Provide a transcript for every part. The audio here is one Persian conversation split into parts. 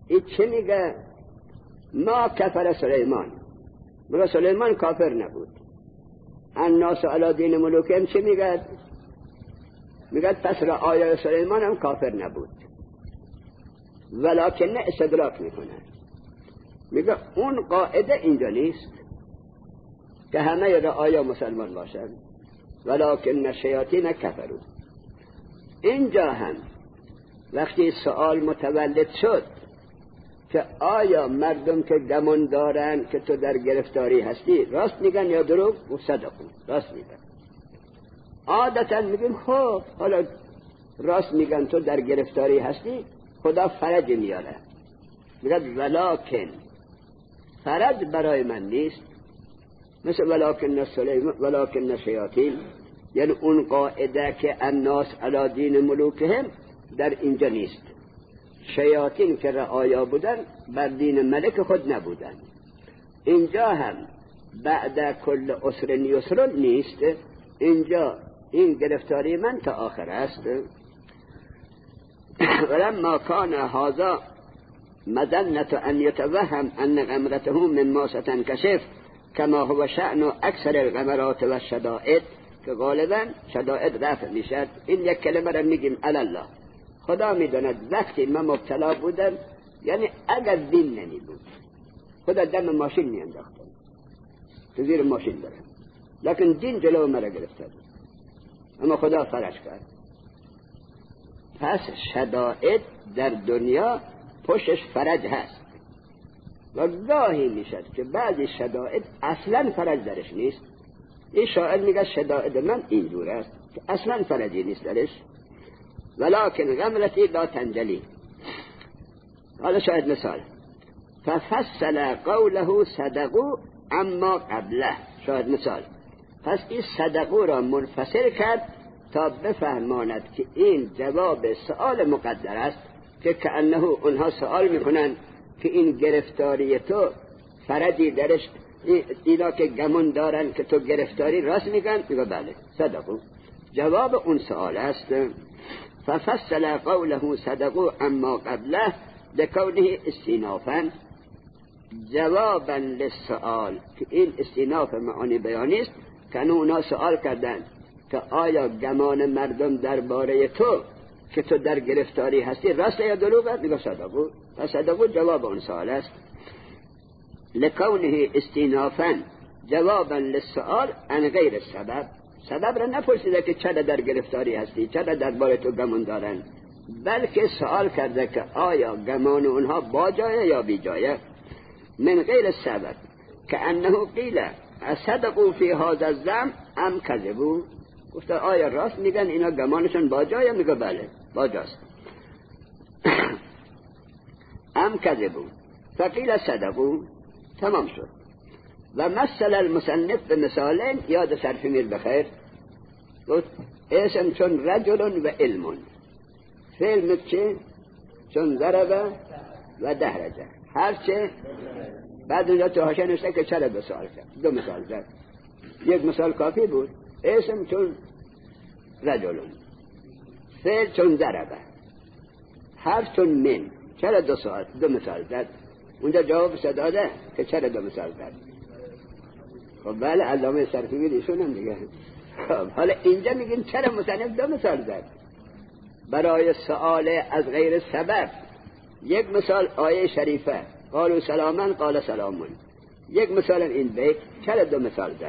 این چه میگه؟ ما کفر سلیمان، میگه سلیمان کافر نبود. الناس علی دین ملوکهم چه میگه؟ میگه پس رعایای سلیمان هم کافر نبود، ولکن استدراک میکنه. میگه اون قاعده اینجا نیست که همه رعایا مسلمان باشن، ولکن الشیاطین کفروا. اینجا هم وقتی سوال متولد شد که آیا مردم که گمان دارن که تو در گرفتاری هستی راست میگن یا دروغ؟ صدقو، راست میگن. عادتا میگیم خب حالا راست میگن تو در گرفتاری هستی، خدا فرج میاره. میگه ولکن فرج برای من نیست، مثل ولکن شیاطین، یعنی اون قاعده که الناس علی دین ملوکهم در اینجا نیست. شیاطین که رعایا بودن بر دین ملک خود نبودن. اینجا هم بعد کل عسر یسر نیست، اینجا این گرفتاری من تا آخر است. ولما کان هذا مظنة ان يتوهم ان غمرته مما ستنكشف كما هو شأن اکثر الغمرات و الشدائد، که غالبا شدائد رفع میشد. این یک کلمه را میگیم الله، خدا میداند وقتی من مبتلا بودم، یعنی اگر دین نمی بود خدا دم ماشین میانداختم، تو زیر ماشین دارم، لکن دین جلو مرا گرفته، اما خدا فرج کرد. پس شدائد در دنیا پشتش فرج هست، و گاهی میشد که بعضی شدائد اصلا فرج درش نیست. این شاعر میگه شدائد من این دور است که اصلا فرجی نیست درش، ولكن غمرتی لا تنجلی. حالا شاید مثال ففصل قوله صدقوا اما قبله، شاید مثال پس این صدقو را منفصل کرد تا بفهماند که این جواب سؤال مقدر است، که کأنه اونها سؤال میکنن که این گرفتاری تو فرجی درش، اینا که گمون دارن که تو گرفتاری راست میگن، میگه بله صدقو، جواب اون سؤال است. ففصل قوله صدقوا اما قبله لكونه استینافا جوابا للسؤال، که این استیناف معانی بیانی است که اونا سؤال کردن که آیا گمان مردم درباره تو که تو در گرفتاری هستی راست یا دروغه؟ میگه صدقوا، و صدقوا جواب اون سؤال است. لكونه استینافا جوابا للسؤال عن غیر السبب، سبب را نپرسیده که چرا در گرفتاری هستی، چرا درباره تو گمان دارن، بلکه سوال کرده که آیا گمان اونها با جایه یا بی جایه. من غیر السبب که انه قیل اصدقوا فی هذا الزعم ام کذبوا، گفته آیا راست میگن اینا گمانشون با جایه؟ میگه بله با جاست. ام کذبوا فقیل صدقوا، تمام شد. و مثل المصنف به مثالین، یاد صرفی میر بخیر، اسم چون رجل و علم، فعل چه؟ چون ضرب و دهرجه، هرچه بعد اونجا تو حاشیه نوشته که چرا دو مثال زد. یک مثال کافی بود، اسم چون رجل، فعل چون ضرب، حرف چون من، چرا دو مثال زد؟ اونجا جواب داده که چرا دو مثال زد. خب بله علامه صرفی ایشون هم دیگه. خب حالا اینجا میگیم چرا مصنف دو مثال زد؟ برای سؤال از غیر سبب. یک مثال آیه شریفه قالوا سلاما قال سلامون، یک مثال این بیت، چرا دو مثال زد؟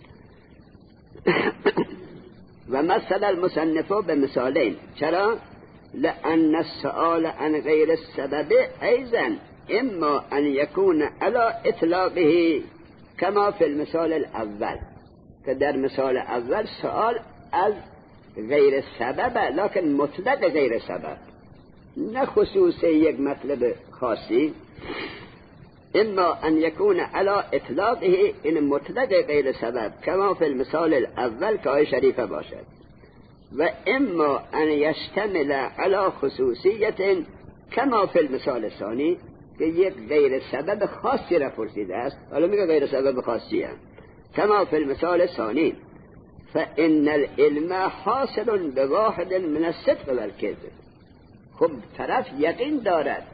و مثل المصنف به مثالین، چرا؟ لأن السؤال عن غیر السبب ایضا اما ان یکون علی اطلاقه کما فی المثال الاول، که در مثال اول سؤال از غیر سبب لکن مطلق غیر سبب، نه خصوص یک مطلب خاصی. اما ان یکون علی اطلاقه، این مطلق غیر سبب، کما فی المثال الاول که آیه شریفه باشد. و اما ان یشتمل علی خصوصیت کما فی المثال الثانی، که یک غیر سبب خاصی را پرسیده است، حالا میگه غیر سبب خاصی هم، کما فی المثال الثانی فان العلم حاصل بواحد من الصدق والکذب. خب طرف یقین دارد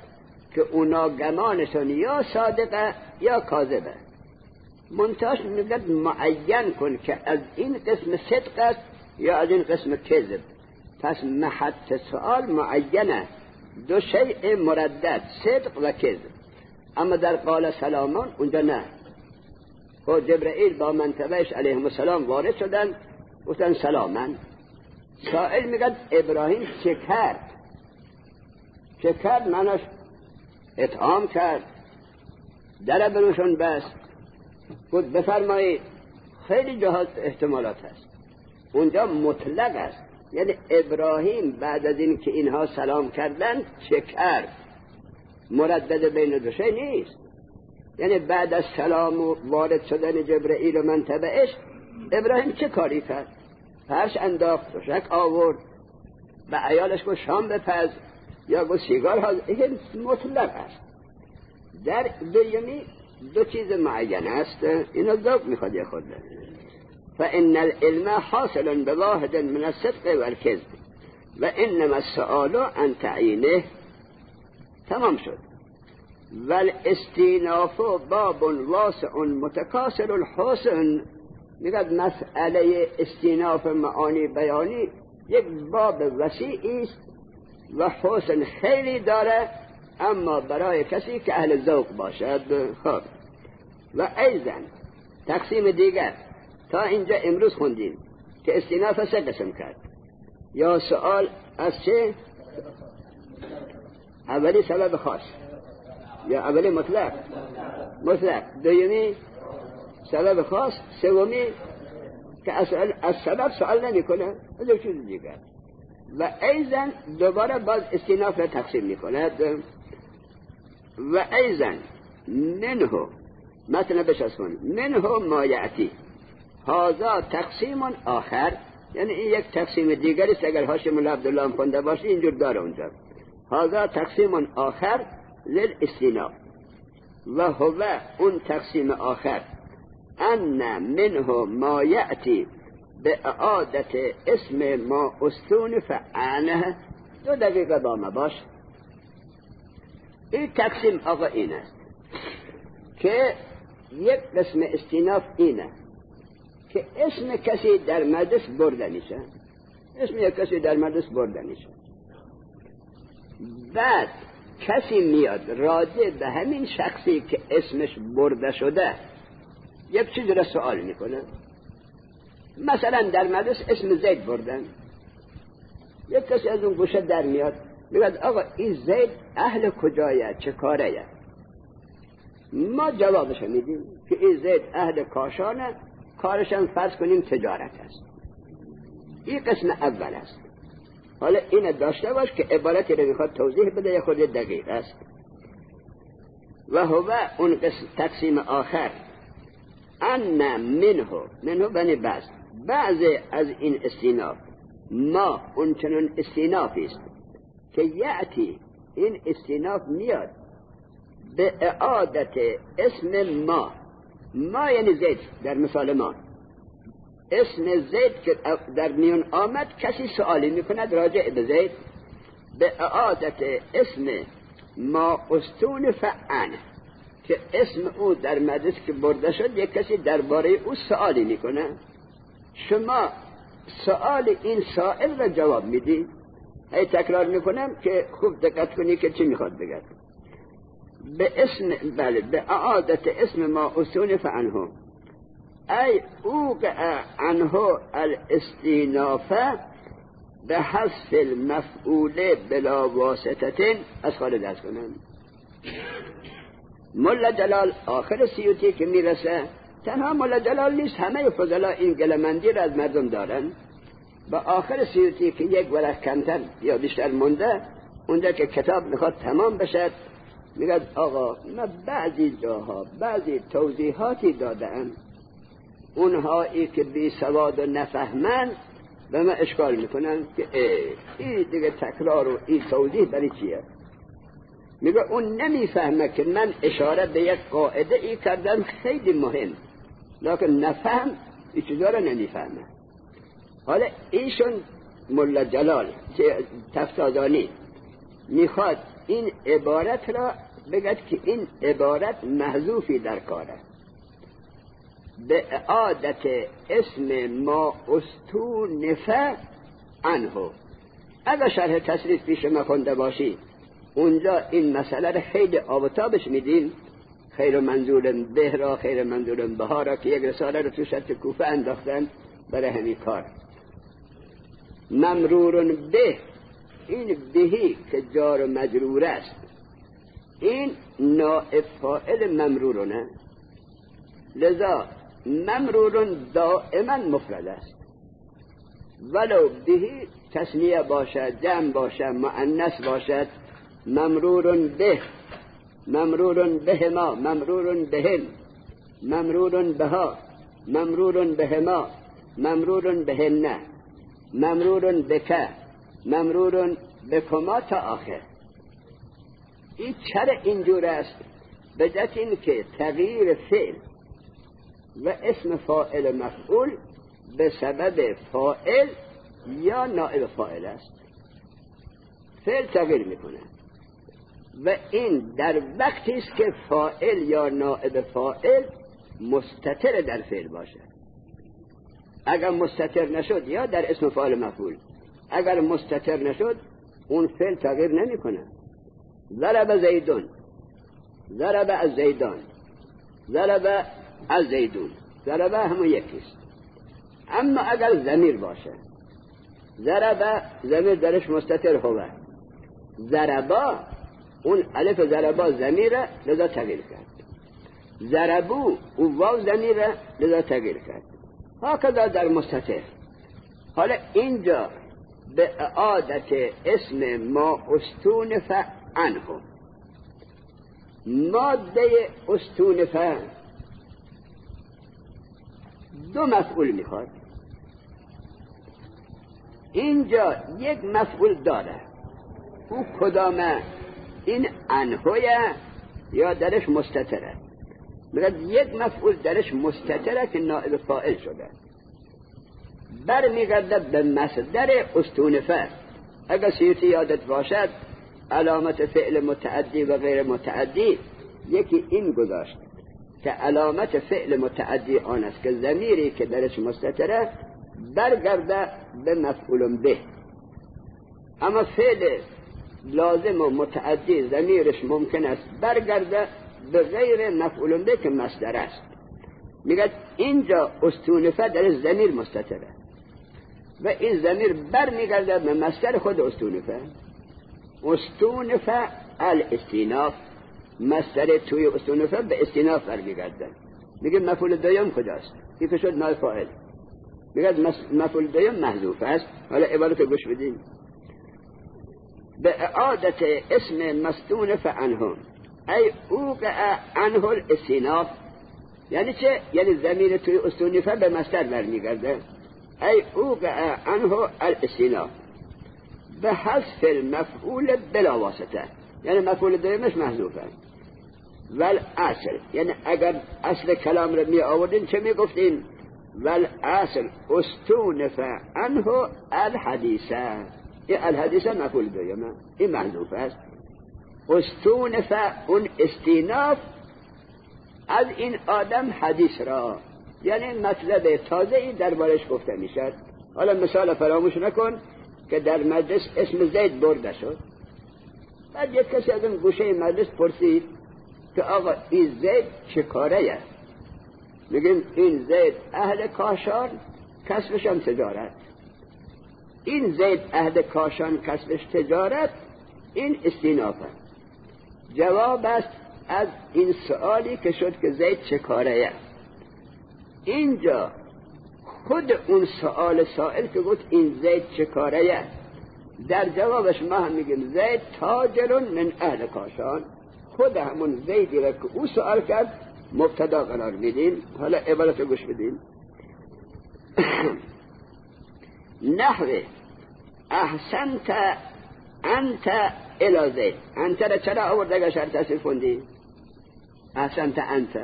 که اونا گمانشون یا صادقه یا کاذبه. منتهاش میگه معین کن که از این قسم صدق است یا از این قسم کذب. پس محط سؤال معینه، دو شیء مردد، صدق و کذب. اما در قال سلامان اونجا نه. خود جبرئیل با منتبهش علیهم السلام وارد شدن، گفتن سلامن. سائل میگه ابراهیم چه کرد؟ چه کرد معناش اطعام کرد، در بروشون بست، گفت بفرمایید. خیلی جهات احتمالات هست، اونجا مطلق است. یعنی ابراهیم بعد از این که اینها سلام کردن چه کرد؟ مردد بین دو شی نیست. یعنی بعد از سلام و وارد شدن جبرئیل و منتبهش ابراهیم چه کاری کرد؟ فرش انداخت، تشک آورد، به عیالش گفت شام بپز، یا گفت سیگار ها. این مطلق است. در دومی دو چیز معین است، اینو ذوق میخواد یه خود. فإن العلم حاصل بواحد من الصدق والكذب وإنما السؤال عن تعیینه. تمام شد. والاستیناف باب واسع متکاسل الحسن. میگه مسئله استیناف معانی بیانی یک باب وسیعی است و حسن خیلی داره، اما برای کسی که اهل ذوق باشد. خب و ایضا تقسیم دیگر تا اینجا امروز خوندیم که استیناف سه قسم کرد. یا سؤال از چه؟ اولی سبب خاص، یا اولی مطلق. دومی سبب خاص، سومی که از سبب سوال نمی کنه، از چیز دیگر. و ایضا دوباره باز استیناف را تقسیم می کند. و ایضا منه مثلا بشستون منه ما یعتی هذا تقسیم آخر. یعنی این یک تقسیم دیگری است. اگر هاشم الله عبدالله هم خونده باشی اینجور داره اونجا. هذا تقسیم آخر للاستیناف و هو اون تقسیم آخر ان منه ما یعتی به اعادت اسم ما استون فعنه. 2 دقیقه با ما باش. این تقسیم آقا این است که یک قسم استیناف اینه که اسم کسی در مجلس برده میشه، اسم یک کسی در مجلس برده میشه، بعد کسی میاد راجع به همین شخصی که اسمش برده شده یک چیز را سوال میکنه. مثلا در مجلس اسم زید بردن، یک کسی از اون گوشه در میاد میگه آقا این زید اهل کجایه، چه کاره؟ ما جوابش میدیم که این زید اهل کاشانه، کارشان فرض کنیم تجارت است. این قسم اول است. حالا این داشته باش که عبارتی رو میخواد توضیح بده، یه خود دقیق است. و هو اون قسم تقسیم آخر ان منه بنی بعض از این استیناف ما اون چنون استینافی است که یعتی این استیناف میاد به اعادت اسم ما یعنی زید. در مثال ما اسم زید که در میون آمد، کسی سوالی میکند راجع به زید، به اعادت اسم ما استون فعن که اسم او در مجلس که برده شد یک کسی درباره او سوالی میکنه. شما سوال این سائل را جواب میدی. هی تکرار میکنم که خوب دقت کنی که چی میخواد بگه. به اسم به اعادت اسم ما استون فعنه ای اوقع عنه الاستینافه به حذف المفعول بلا واسطه. از خالد از کنم ملا جلال آخر سیوطی که میرسه، تنها ملا جلال نیست، همه فضلا این گلمندی را از مردم دارن. با آخر سیوطی که یک ورق کمتر یا بیشتر مونده، اونجا که کتاب میخواد تمام بشه، میگه آقا من بعضی جاها بعضی توضیحاتی دادم، اونهایی که بی سواد و نفهمن به من اشکال میکنن که این دیگه تکرار و این توضیح برای چیه؟ میگه اون نمیفهمه که من اشاره به یک قاعده ای کردم خیلی مهم، لکن نفهم این چیزا رو نمیفهمه. حالا ایشون ملا جلال تفسیرانی میخواد این عبارت را بگد که این عبارت محذوفی در کاره. به عادت اسم ما استونف عنه. اگر شرح تصریف پیش ما خونده باشی اونجا این مسئله را خیلی آب و تابش میدیم. خیر منظور به را، خیر منظور بها را که یک رساله را تو شرط کوفه انداختن برای همین کار. ممرور به، این بهی که جار و مجرور است، این نائب فاعل ممرورونه، لذا ممرور دائما مفرد است. ولو بهی تثنیه باشد، جمع باشد، مؤنث باشد. ممرور به، ممرور بهما، ممرور بهن، ممرور بها، ممرور بهما، ممرور بهن، ممرور بک، ممرور بکما تا آخر. این چرا اینجور است؟ به جهت این که تغییر فعل و اسم فاعل مفعول به سبب فاعل یا نائب فاعل است. فعل تغییر میکنه و این در وقتی است که فاعل یا نائب فاعل مستتر در فعل باشه. اگر مستتر نشد یا در اسم فاعل مفعول، اگر مستتر نشد اون فعل تغییر نمیکنه. ضرب زیدون، ضرب از زیدان، ضرب از زیدون، ضرب همون یکیست. اما اگر ضمیر باشه، ضرب ضمیر درش مستتر هو، ضربا اون الف ضربا ضمیره لذا تغییر کرد، ضربو او واو ضمیره لذا تغییر کرد. هکذا در مستتر. حالا اینجا به عادت اسم ما استونف عنه، ماده استونف دو مفعول میخواد. اینجا یک مفعول داره، او کدامه؟ این عنهویه یا درش مستتره؟ میگه یک مفعول درش مستتره که نائب فاعل شده، برمیگرده به مصدر استونفه. اگر سیوطی یادت باشد علامت فعل متعدی و غیر متعدی یکی این گذاشت که علامت فعل متعدی آن است که ضمیری که درش مستتره برگرده به مفعول به. اما فعل لازم و متعدی ضمیرش ممکن است برگرده به غیر مفعول به که مصدر است. میگه اینجا استونفه در ضمیر مستتره و این ضمیر برمیگرده به مصدر خود استونفه. استونفه الاستیناف، مصدر توی استونفه به استیناف برمیگرده. میگه مفعول دوم کجاست؟ این که شد نائب فاعل. میگه مفعول دوم محذوف است. حالا عبارت گوش بدین. به عادت اسم مستونف عنهم ای اوقع عنه الاستیناف. یعنی چه؟ یعنی ضمیر توی استونفه به مصدر برمیگرده. ای اوقع عنه الاستیناف به حذف المفعول بلا واسطه، یعنی مفعول دومش محذوفه. ول اصل، یعنی اگر اصل کلام رو می آوردین چه می گفتین؟ ول اصل استونف عنه الحدیثه. این الحدیثه مفعول دومه، این محذوف است. استونف اون استیناف از این آدم حدیث را، یعنی مطلب تازه‌ای دربارش گفته میشد. حالا مثال فراموش نکن که در مجلس اسم زید برده شد، بعد یک کسی از اون گوشه مجلس پرسید که آقا این زید چه کاره است؟ میگیم این زید اهل کاشان، کسبش هم تجارت. این زید اهل کاشان کسبش تجارت، این استینافه. جواب است از این سوالی که شد که زید چه کاره است. اینجا خود اون سوال سائل که گفت این زید چه کاره است، در جوابش ما هم میگیم زید تاجر من اهل کاشان. خود همون زیدی را که او سوال کرد مبتدا قرار میدیم. حالا عبارت رو گوش بدیم. نحوه احسنت انت الی زید. انت را چرا آورد اگر شرط تصریف کندی؟ احسنت انت،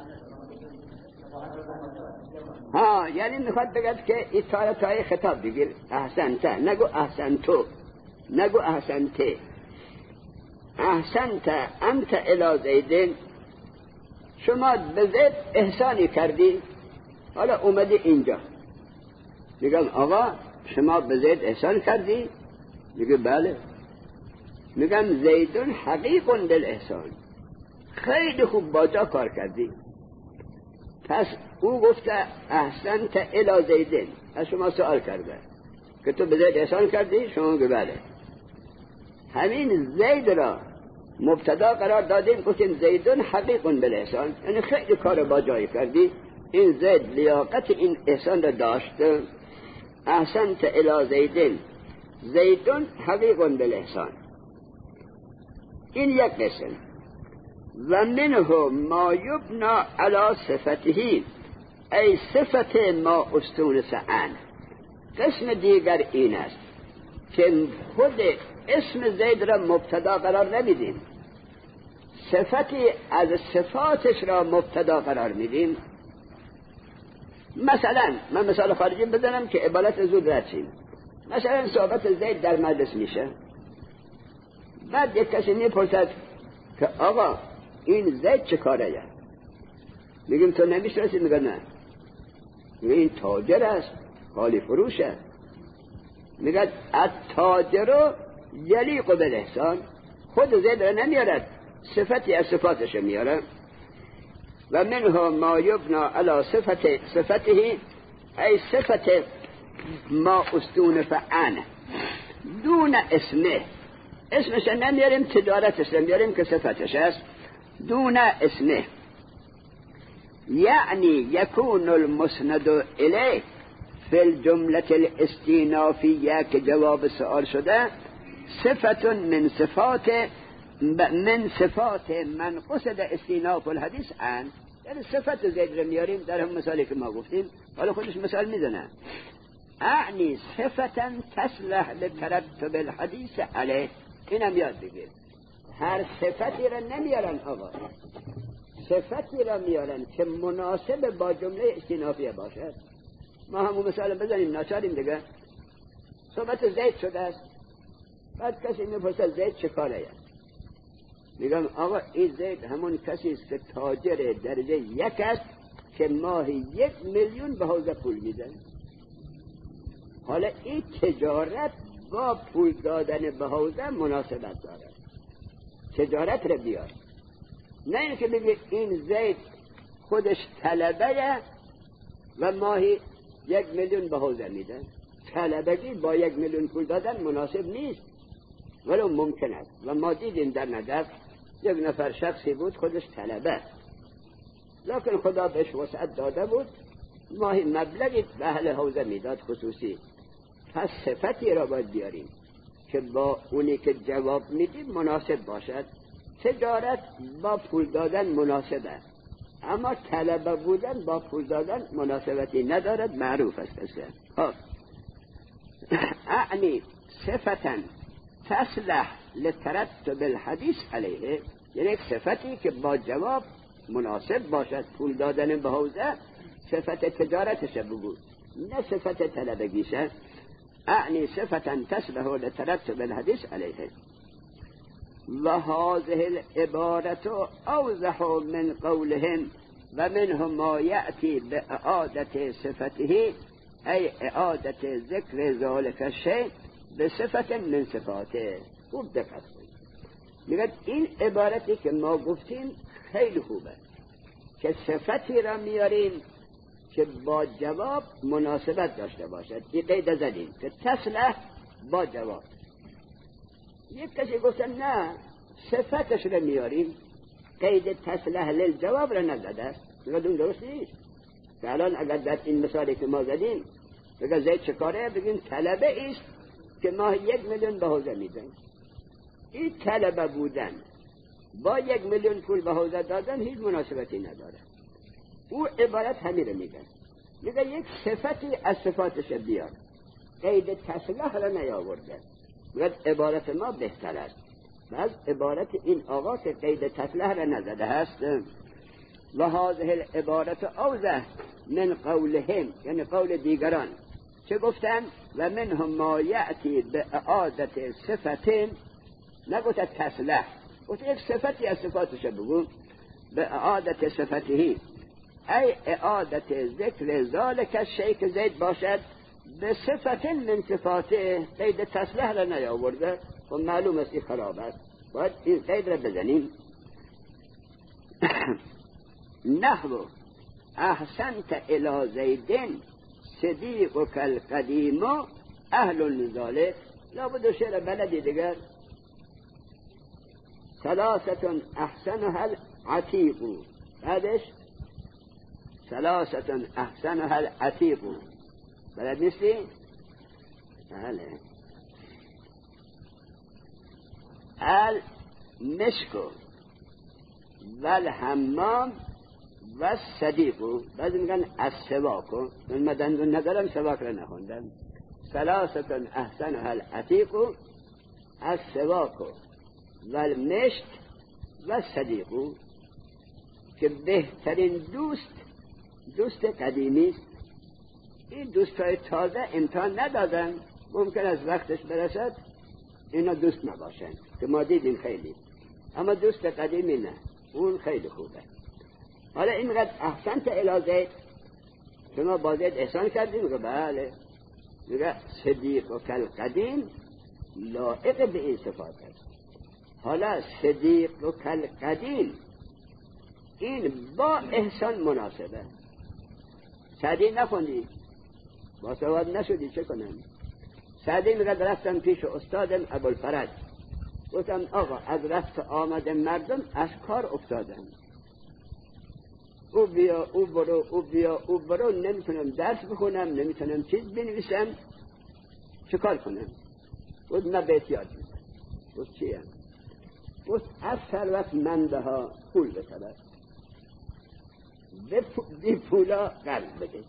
ها، یعنی میخواد بگد که این تای خطاب بگیر. احسنت، نگو احسنتو، نگو احسنته. احسنت انت الی زیدین، شما به زید احسانی کردی. حالا اومدی اینجا میگم آقا شما به زید احسان کردی؟ میگه بله. میگم زیدون حقیق بالاحسان، خیلی خوب با جا کار کردی. پس او گفته احسنت الی زیدین، از شما سوال کرده که تو به زید احسان کردی؟ شما میگه بله. همین زید را مبتدا قرار دادیم، گفتیم زیدون حقیق بالاحسان، یعنی خیلی کار با جای کردی. این زید لیاقت این احسان را داشته. احسنت الی زیدین زیدون حقیق بالاحسان، این یک قسم. و منه ما یبنا علی صفته ای صفت ما استونس عن. قسم دیگر این است که خود اسم زید را مبتدا قرار نمیدیم، صفتی از صفاتش را مبتدا قرار میدیم. مثلا من مثال خارجی بزنم که عبارت زود رد شیم. مثلا صحبت زید در مجلس میشه، بعد یک کسی میپرسد که آقا این زید چه کاره؟ میگیم تو نمیشناسی؟ میگه نه. میگه این تاجر است، خالی فروشه. میگه التاجر یلیق بالاحسان، خود زید را نمیارد، صفتی از صفاتش میاره. و منه ما یبنا علی صفته ای صفت ما استونف عن دون اسمه. اسمش نمیاریم، تجارتش نمیاریم که صفتش است. دون اسمه یعنی یکون المسند الیه فی الجمله الاستینافیه که جواب سؤال شده، صفت من صفات من قصد استیناف الحدیث عن، یعنی صفت زید رو میاریم در هم مثالی که ما گفتیم. حالا خودش مثال میزنه، اعنی صفتا تصلح لترتب الحدیث علیه. اینم یاد بگیر، هر صفتی را نمیارن آقا، صفتی را میارن که مناسب با جمله استینافیه باشد. ما همون مثال بزنیم، ناچاریم دیگه. صحبت زید شده است، بعد کسی میپرسه زید چه کاره است؟ میگم آقا این زید همون کسی است که تاجر درجه یک است که ماهی 1,000,000 به حوزه پول میده. حالا این تجارت با پول دادن به حوزه مناسبت داره، تجارت رو بیار. نه اینکه بگید این زید خودش طلبه و ماهی 1,000,000 به حوزه میده. طلبگی با 1,000,000 پول دادن مناسب نیست، ولو ممکن است. و ما دیدیم در نجف یک نفر شخصی بود خودش طلبه، لکن خدا بهش وسعت داده بود، ماهی مبلغی به اهل حوزه میداد خصوصی. پس صفتی را باید بیاریم که با اونی که جواب میدیم مناسب باشد. تجارت با پول دادن مناسبه، اما طلبه بودن با پول دادن مناسبتی ندارد، معروف است. اعنی صفتا تصلح لترتب الحدیث علیه، یعنی یک صفتی که با جواب مناسب باشد. پول دادن به حوزه صفت تجارتش بگو، نه صفت طلبگیشه. اعنی صفتا تصلح لترتب الحدیث علیه. و هذه العبارت اوضح من قولهم و منه ما یأتی باعادت صفته ای اعادت ذکر ذالک الشیء به صفت من صفاته. خوب دقت کنید، میگه این عبارتی که ما گفتیم خیلی خوبه که صفتی را میاریم که با جواب مناسبت داشته باشد. این قید زدیم که تصلح با جواب. یک کسی گفته نه صفتش را میاریم، قید تصلح للجواب را نزده، میگه اون درست نیست. که الان اگر در این مثالی که ما زدیم بگه زید چه کاره، بگیم طلبه است که ماه 1,000,000 به حوزه میدن. این طلبه بودن با 1,000,000 پول به حوزه دادن هیچ مناسبتی نداره. او عبارت همین رو میگه، میگه یک صفتی از صفاتش بیار، قید تصلح را نیاورده. میگه عبارت ما بهتر است. بعد عبارت این آقا که قید تصلح را نزده هست. و هذه العبارت اوضح من قولهم، یعنی قول دیگران چه گفتن؟ و منهم ما یأتی به اعادت صفتین، نگوته تصلح، گفت یک صفتی از صفاتش بگو. به اعادت صفته ای اعادت ذکر ذالک الشیء که زید باشد به صفت من صفاته. قید تصلیح را نیاورده و معلوم است این خراب است، باید این قید را بزنیم. نحو احسنت الی زیدن صدیقک القدیم اهل لذالک. لابد شعر بلدی دیگر. ثلاثة احسنها العتیق، بعدش ثلاثة احسنها العتیق. بلد نیستی؟ بله. المشک والحمام والصدیق. بعضی میگن السواک، من دندون ندارم سواک را نخوندم. ثلاثة احسنها العتیق السواک والمشک والصدیق، که بهترین دوست قدیمی است. این دوستای تازه امتحان ندادن، ممکن است وقتش برسد اینا دوست نباشن که ما دیدیم خیلی، اما دوست قدیمی نه، اون خیلی خوبه. حالا اینقدر احسنت الی زید، شما با زید احسان کردیم؟ میگه بله. میگه صدیق و کالقدیم لایق به این صفات است. حالا صدیق و کالقدیم این با احسان مناسبه. سعدی نخوندی؟ با سواد نشدی چه کنم؟ سعدی میگه رفتم پیش استادم ابوالفرج، گفتم آقا از رفت آمد مردم از کار افتادم، او بیا او برو او بیا او برو، نمیتونم درس بخونم، نمیتونم چیز بنویسم، چه کار کنم؟ گفت من بیت یاد میدم. گفت چیه؟ گفت از ثروت منده ها پول بطلب، بی پولا قرض بده،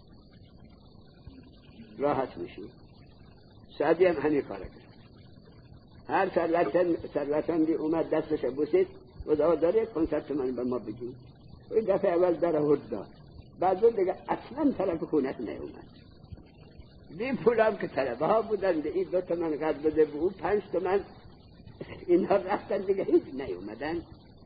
راحت میشی. سعدی هم همین کار کرد. هر ثروتمندی اومد دستش بوسید و داره 500 تومان به ما بدید. این دفعه اول در آورد داد، بعد دیگه اصلا طرف خونت نیومد. بی پولم که طلبه ها بودن، این 2 تومن قرض بده به او 5 تومن، اینها رفتن دیگه هیچ نیومدن.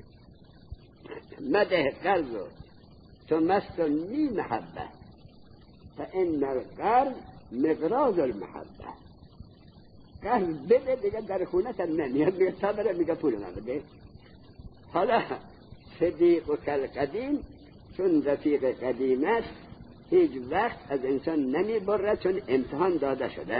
مده قرض تو مستنی محبه فان القرض مقراض المحبه. قرض بده دیگه در خونت هم نمیاد، میگه صبر، میگه پول من بده. حالا صدیق و کالقدیم چون رفیق قدیم است هیچ وقت از انسان نمی برد، چون امتحان داده شده.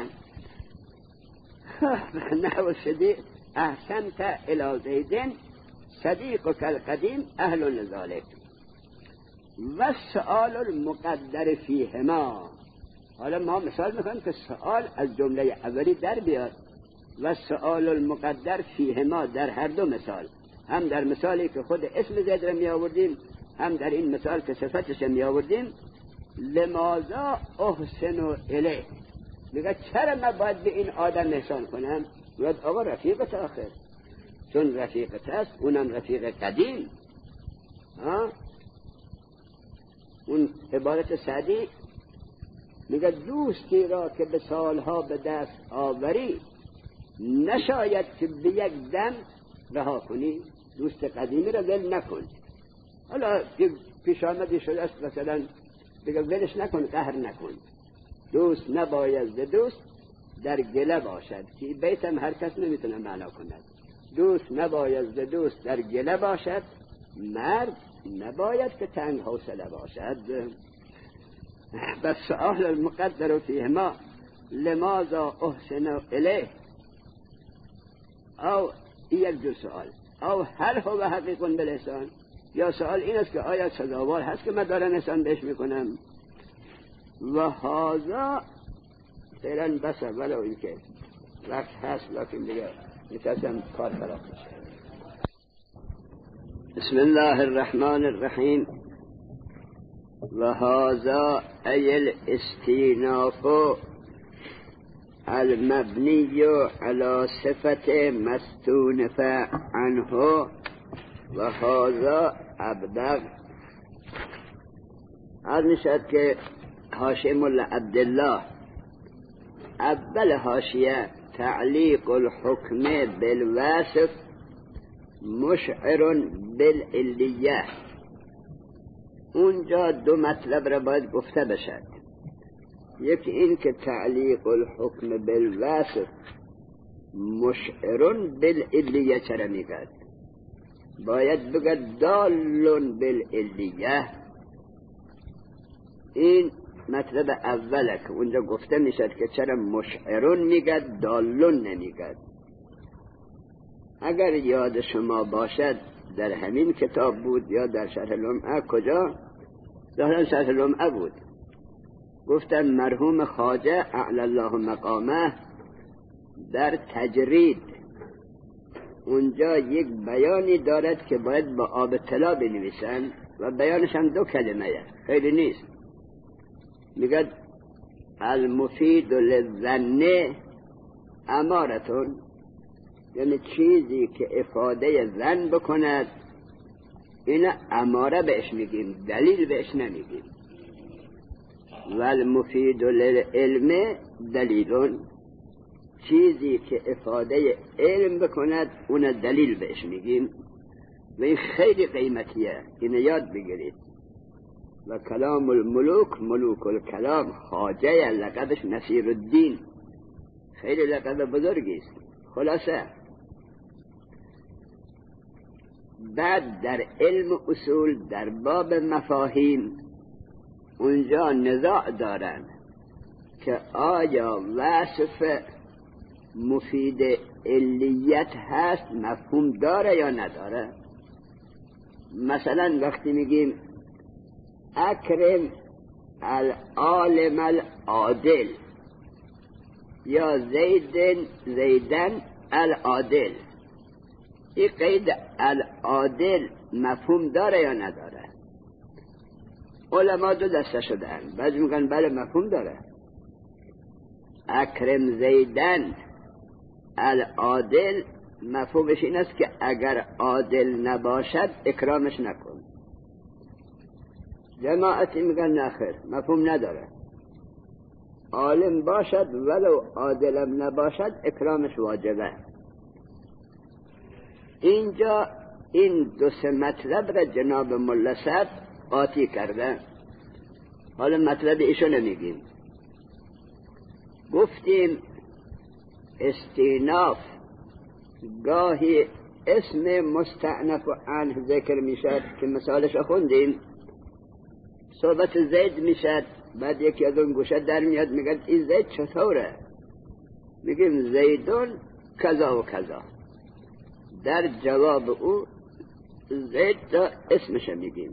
نحو صدیق احسنت الی زیدن صدیق و کالقدیم اهل لذالک و سؤال المقدر فیهما. حالا ما مثال میکنم که سؤال از جمله اولی در بیاد. و سؤال المقدر فیهما در هر دو مثال، هم در مثالی که خود اسم زید را می آوردیم، هم در این مثال که صفتش می آوردیم. لماذا احسن الیه، میگه چرا من باید به این آدم احسان کنم؟ میگه آقا رفیقت آخر، چون رفیقت است، اونم رفیق قدیم. اون عبارت سعدی میگه دوستی را که به سالها به دست آوری نشاید که به یک دم رها کنی. دوست قدیمی را ول نکن. حالا پیش آمدی شده است مثلا دیگه ولش نکن، قهر نکن. دوست نباید به دوست در گله باشد، که بیت هم هر کس نمیتونه معنا کند. دوست نباید به دوست در گله باشد، مرد نباید که تنگ حوصله باشد. بس سؤال المقدر فیهما لماذا احسن الیه، او یک دو سؤال، او هل هو حقیق بالاحسان، یا سؤال این است که آیا سزاوار هست که من دارم احسان بهش میکنم. و هذا فعلا بس، ولو این که وقت هست لکن دیگه میترسم کار خراب میشه. بسم الله الرحمن الرحیم. و هذا ای الاستیناف المبنی علی صفت مستونف عنه و هذا ابلغ. عرض نشد که حاشیه مولا عبدالله اول حاشیه تعلیق الحکم بالوصف مشعر بالعلیه. اونجا دو مطلب را باید گفته بشد. یکی این که تعلیق الحکم بالوصف مشعر بالعلیه چرا میگد؟ باید بگد دال بالعلیه. این مطلب اوله که اونجا گفته میشد که چرا مشعرون میگد دالون نمیگد. اگر یاد شما باشد در همین کتاب بود یا در شرح لمعه، کجا؟ ظاهرا شرح لمعه بود، گفتن مرحوم خواجه اعلی الله مقامه در تجرید اونجا یک بیانی دارد که باید با آب طلا بنویسن و بیانش هم دو کلمه، خیلی نیست. میگه المفید للظن امارتون، یعنی چیزی که افاده ظن بکند این اماره بهش میگیم، دلیل بهش نمیگیم. و المفید للعلم دلیلون، چیزی که افاده علم بکند اون دلیل بهش میگیم و این خیلی قیمتیه، این یاد بگیرید. و کلام الملوک ملوک الکلام، خواجه لقبش نصیر الدین، خیلی لقب بزرگی است. خلاصه بعد در علم اصول در باب مفاهیم اونجا نزاع دارن که آیا وصف مفید علیت هست، مفهوم داره یا نداره. مثلا وقتی میگیم اکرم العالم العادل یا زیدن العادل، این قید العادل مفهوم داره یا نداره؟ علما دو دسته شدن، بعضی میگن بله مفهوم داره. اکرم زیدن العادل مفهومش این است که اگر عادل نباشد اکرامش نکن. جماعتی میگن نخیر مفهوم نداره، عالم باشد ولو عادلم نباشد اکرامش واجبه. اینجا این دو سه مطلب را جناب ملا صاحب قاطی کرده. حالا مطلب ایشو نمیگیم. گفتیم استیناف گاهی اسم مستعنف و عنه ذکر میشد که مثالش خوندیم. صحبت زید میشد، بعد یکی از اون گوشه در میاد میگه این زید چطوره؟ میگیم زیدون کذا و کذا، در جواب او زید تا اسمش میگیم.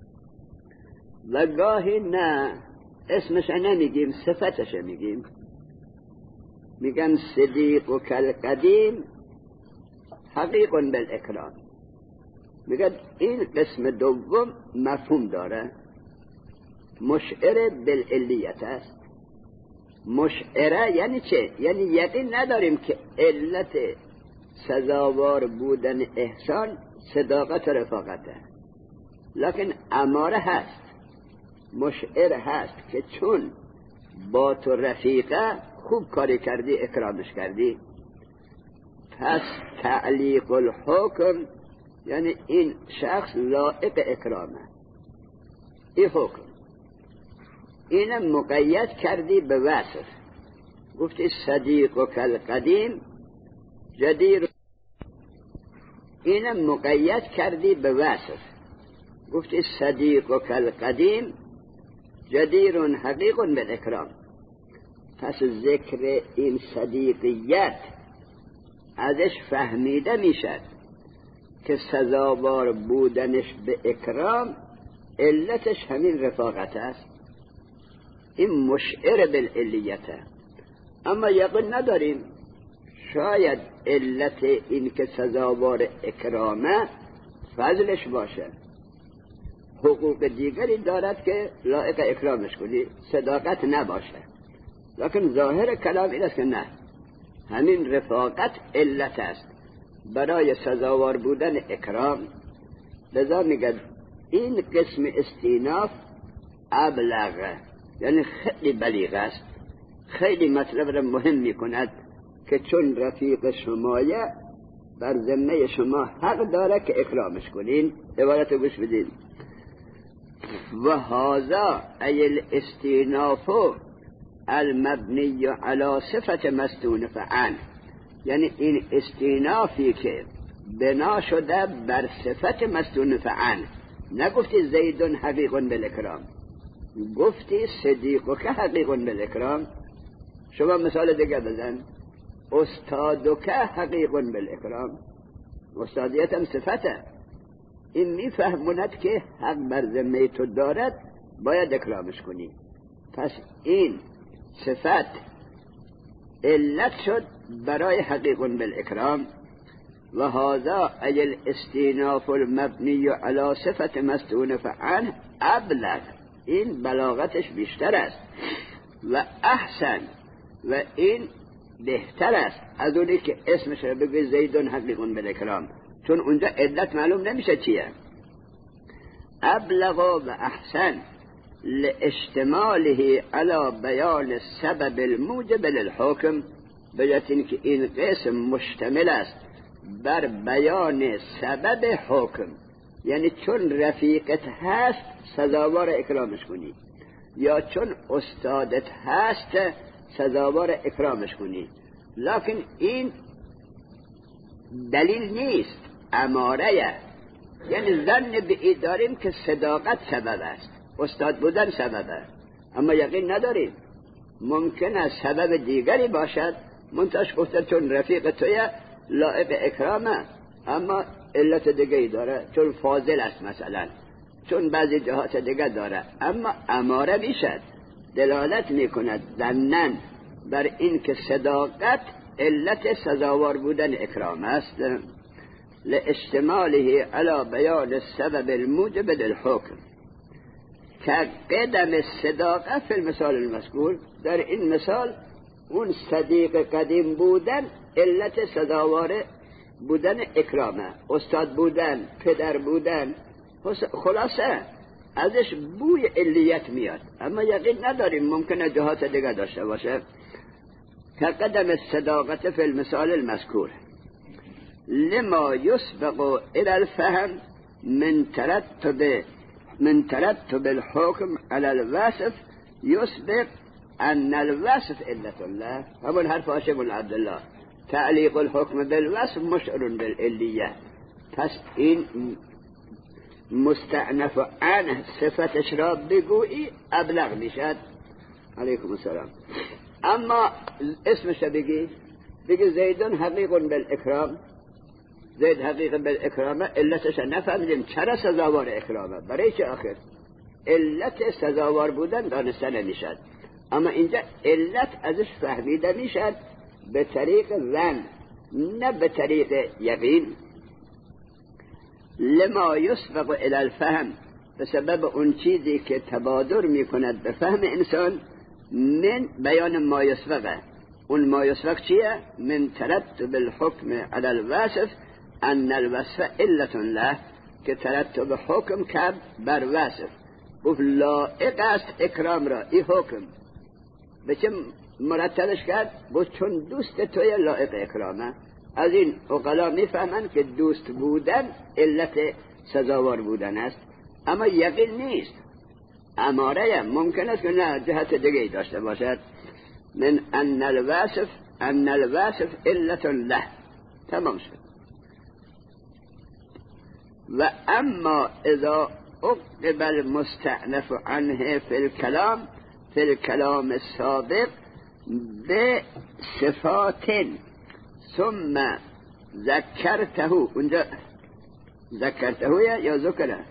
و گاهی نه اسمش نمیگیم، صفتش میگیم. میگن صدیق و کل قدیم حقیق بالاکرام. میگن این قسم دوم مفهوم داره، مشعر بالعلیت است. مشعره یعنی چه؟ یعنی یقین نداریم که علت سزاوار بودن احسان صداقت و رفاقته، لکن اماره هست، مشعر هست که چون با تو رفیقه خوب کاری کردی اکرامش کردی. پس تعلیق الحکم یعنی این شخص لائق اکرامه. این حکم اینم مقید کردی به وصف، گفتی صدیق و کل قدیم جدیر. اینم مقید کردی به وصف، گفتی صدیق و کل قدیم جدیر حقیق بالاکرام. پس ذکر این صدیقیت ازش فهمیده میشد که سزاوار بودنش به اکرام علتش همین رفاقت است. این مشعر بالعلیته. اما یقین نداریم، شاید علت این که سزاوار اکرامه فضلش باشه، حقوق دیگری دارد که لایق اکرامش کنی، صداقت نباشه. لکن ظاهر کلام این است که نه، همین رفاقت علت است برای سزاوار بودن اکرام. لذا میگه این قسم استیناف ابلغ، یعنی خیلی بلیغ است، خیلی مطلب را مهم میکند که چون رفیق شمایه بر ذمه شما حق داره که اکرامش کنین. عبارت گوش بدین. و هذا ای الاستیناف المبنی علی صفت مستونف عنه، یعنی این استینافی که بنا شده بر صفت مستونف عنه. نگفتی زیدون حقیق بالاکرام، گفتی صدیقک حقیق بالاکرام. شما مثال دیگه بزن. استادک حقیق بالاکرام، استادیت هم صفته. این میفهموند که حق بر ذمه تو دارد، باید اکرامش کنی. پس این صفت علت شد برای حقیق بالاکرام. و هذا ای الاستیناف المبنی علی صفت مستونف عنه ابلغ، این بلاغتش بیشتر است. و احسن، و این بهتر است از اونی که اسمش رو بگوی زیدون حقیق بالاکرام، چون اونجا علت معلوم نمیشه چیه. ابلغ و احسن لاشتماله علی بیان سبب الموجب للحکم، بجات اینکه این قسم مشتمل است بر بیان سبب حکم، یعنی چون رفیقت هست سزاوار اکرامش کنی، یا چون استادت هست سزاوار اکرامش کنی. لکن این دلیل نیست، اماره، یعنی ظن به داریم که صداقت سبب است، استاد بودن سبب است، اما یقین نداریم. ممکن است سبب دیگری باشد، منتش گفته چون رفیق توی لائق اکرامه، اما علت دیگری داره، چون فاضل است مثلا، چون بعضی جهات دیگر داره. اما اماره میشد، دلالت میکند ظنن بر این که صداقت علت سزاوار بودن اکرام است. لاشتماله علی بیان سبب الموجب للحکم که قدم الصداقه فی المثال المذکور. در این مثال اون صدیق قدیم بودن علت سزاوار بودن اکرامه، استاد بودن، پدر بودن، خلاصه ازش بوی علیت میاد، اما یقین نداریم، ممکنه جهات دیگه داشته باشه. که قدم الصداقه فی المثال المذکور لما يسبق الى الفهم من ترتب الحكم على الوصف يسبق ان الوصف علة الله. همون حرف هاشم عبدالله، تعلیق الحكم بالوصف مشعر بالعلیه. پس این مستعنف عنه صفتش را بگویی ابلغ میشد. علیکم السلام. اما اسمش بگی زیدون حقیق بالاکرام، زید حقیق بالاکرامه، علتش نفهمیدیم چرا سزاوار اکرامه، برای چه آخر علت سزاوار بودن دانسته نمیشد، اما اینجا علت ازش فهمیده میشد به طریق ظن، نه به طریق یقین. لما یسبق الی الفهم، به سبب اون چیزی که تبادر میکند به فهم انسان، من بیان ما یسبقه. اون ما یسبق چیه؟ من ترتب الحکم علی الوصف ان الوصف علت له، که ترتب حکم کرد بر وصف، گفت لائق است اکرام را. این حکم به چه مرتبش کرد؟ گفت چون دوست توی لائق اکرامه. از این عقلا میفهمن که دوست بودن علت سزاوار بودن است، اما یقین نیست، اماره ممکن است که نه جهت دیگه داشته باشد. من ان الوصف علت له، تمام شد. و اما اذا اقب المستأنف عنه فی الكلام السابق به صفات ثم ذکرته، اونجا ذکرته یا ذکره؟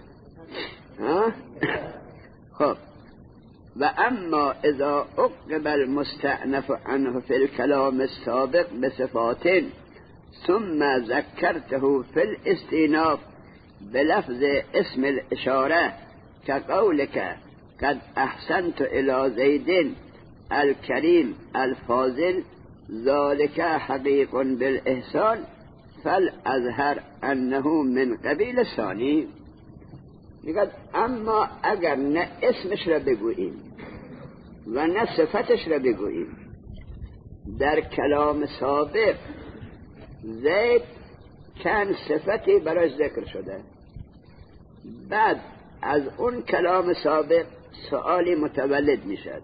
خب. و اما اذا اقب المستأنف عنه فی الكلام السابق به صفات ثم ذکرته فی الاستئناف بلفظ اسم الاشاره كقولك قد احسنت الى زيد الكريم الفاضل ذلك حقيق بالاحسان فالازهر انه من قبیل ثانی. میگه اما اگر نه اسمش را بگوییم و نه صفتش را بگوییم، در کلام سابق زید چند صفتی براش ذکر شده. بعد از اون کلام سابق سوالی متولد میشد.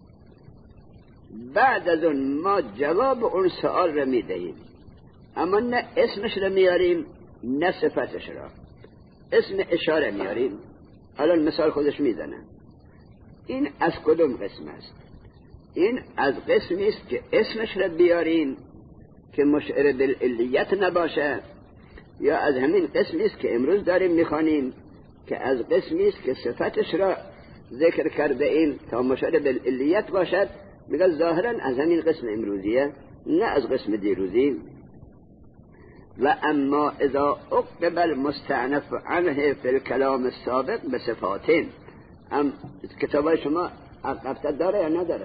بعد از اون ما جواب اون سوال رو میدهیم، اما نه اسمش رو میاریم نه صفتش را. اسم اشاره میاریم. الان مثال خودش میزنم. این از کدوم قسم است؟ این از قسمی است که اسمش را بیاریم که مشعر بالعلیت نباشه، یا از همین قسمی است که امروز داریم میخوانیم که از قسمی است که صفتش را ذکر کرده ایم تا مشعر بالعلیت باشد. میگه ظاهرا از همین قسم امروزیه نه از قسم دیروزی. و اما اذا اقبل مستعنف عنه فی الکلام السابق بصفاتین. کتابای شما عقبته داره یا نداره؟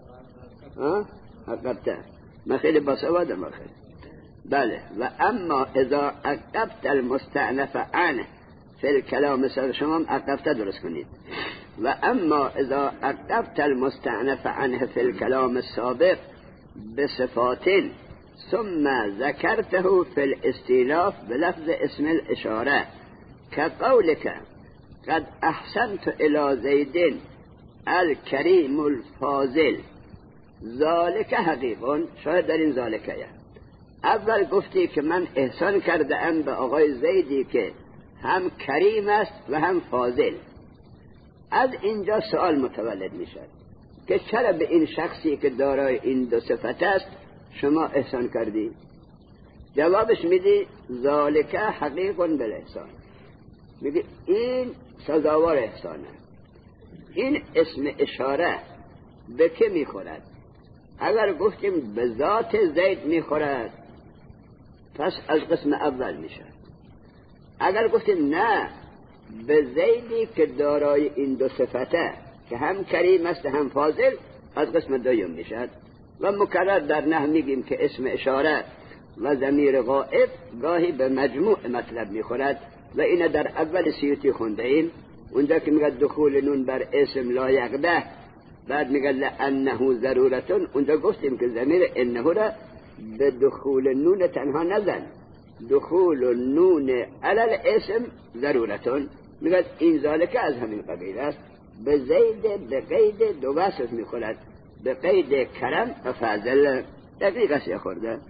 عقبته. من خیلی باسوادم آخه. بله. و اما اذا عقبت المستعنف عنه فی الکلام السابق، شما هم عقبته درست کنید. و اما اذا عقبت المستعنف عنه فی الکلام السابق بصفاتین ثم ذكرته في الاستئناف بلفظ اسم الاشاره كقولك قد احسنت الى زيد الكريم الفاضل ذلك حقیق. شاید در این ذالکه اول گفتی که من احسان کرده ام به آقای زیدی که هم کریم است و هم فاضل. از اینجا سوال متولد می شد که چرا به این شخصی که دارای این دو صفت است شما احسان کردی؟ جوابش میدی ذالک حقیق بالاحسان. میگه این سزاوار احسانه. این اسم اشاره به که میخورد؟ اگر گفتیم به ذات زید میخورد پس از قسم اول میشه. اگر گفتیم نه به زیدی که دارای این دو صفته که هم کریم است هم فاضل از قسم دوم میشد. و مکرر در نحو میگیم که اسم اشاره و ضمیر غائب گاهی به مجموع مطلب میخورد و این در اول سیوطی خونده ایم اونجا که میگه دخول نون بر اسم لا یقبه، بعد میگه لانه ضرورتون. اونجا گفتیم که ضمیر انه را به دخول نون تنها نزن، دخول نون علل اسم ضرورتون. میگه این ذالکه از همین قبیل است. به زید به قید دو وصف میخورد، به قید کرم و فضل. دقیقه سی خورده.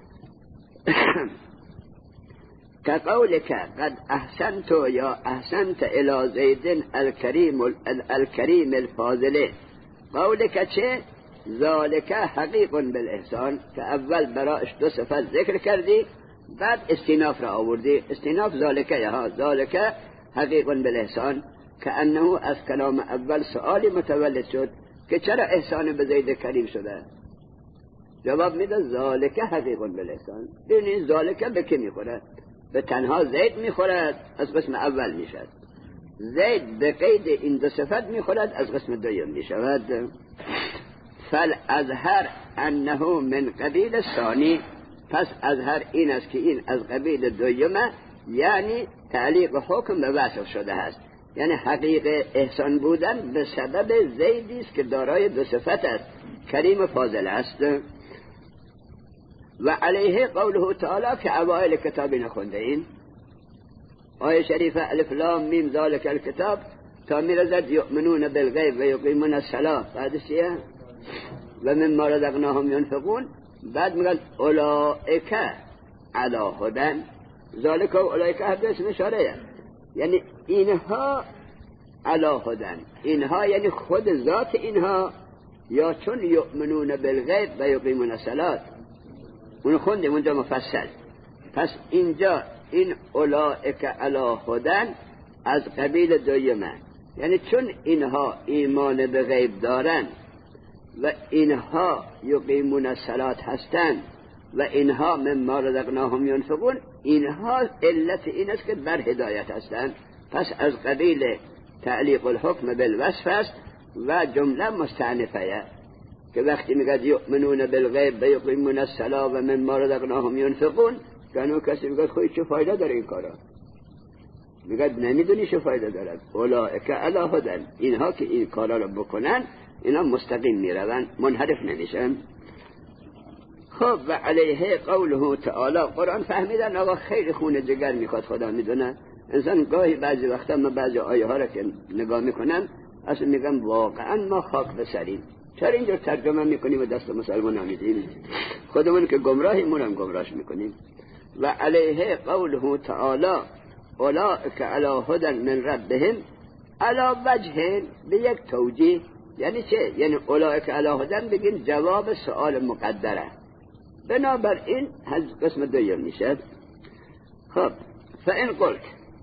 که قولک قد احسنت یا احسنت الى زید الکریم الفاضله. قولک چه؟ ذالک حقیق بالاحسان، که اول برایش دو صفت ذکر کردی بعد استیناف را آوردی. استیناف ذالکه ها، ذالک حقیق بالاحسان، که انه از کلام اول سؤالی متولد شد که چرا احسان به زید کریم شده؟ جواب میده ذالک حقیق بالاحسان. ببینید ذالک به که میخورد؟ به تنها زید میخورد، از قسم اول میشد. زید به قید این دو صفت میخورد، از قسم دوم میشود. فالازهر انه من قبیل ثانی. پس ازهر این است که این از قبیل دومه، یعنی تعلیق حکم به وصف شده است. یعنی حقیق احسان بودن به سبب زیدی است که دارای دو صفت است، کریم و فاضل است. و علیه قوله تعالی که اوائل کتابی نخونده این آیه شریفه الف لام میم ذالک الکتاب تا میرزد یؤمنون بالغیب و یقیمون الصلاة. بعدش چیه؟ و مما رزقناهم ينفقون. بعد میگن اولئک علی هدی. ذالک و اولئک هر اسم اشاره، یعنی اینها علی هدی. اینها یعنی خود ذات اینها، یا چون یؤمنون بالغیب و یقیمون الصلاة اون خوندیم اونجا مفصل. پس اینجا این اولئک علی هدی از قبیل دویمه، یعنی چون اینها ایمان به غیب دارن و اینها یقیمون الصلاة هستند و اینها مما رزقناهم ينفقون، اینها علت این است که بر هدایت هستند. پس از قبیل تعلیق الحکم بالوصف است و جمله مستعنفه که وقتی میگه یؤمنون بالغیب و یقیمون الصلاة و مما رزقناهم ينفقون، کنون کسی میگه خوی چه فایده داره این کارا؟ میگه نمیدونی چه فایده دارد. اولئک علی هدی. اینها که این کارا رو بکنن اینا مستقیم میروند، منحرف نمیشن. خب و علیه قوله تعالی، قرآن فهمیدن آقا خیلی خون جگر میخواد، خدا میدونه. انسان گاهی بعضی وقتا من بعضی آیه ها را که نگاه میکنم اصلا میگم واقعا ما خاک بسریم، چرا اینجور ترجمه میکنیم و دست مسلمان میدیم؟ خودمون که گمراهیم هم گمراهش میکنیم. و علیه قوله تعالی اولئک علی هدی من ربهم علی وجه، به یک توجیه. یعنی چه؟ یعنی اولئک علی هدی بگین جواب سؤال مقدره، بنابراین قسم دوم میشه. خب فإن قلت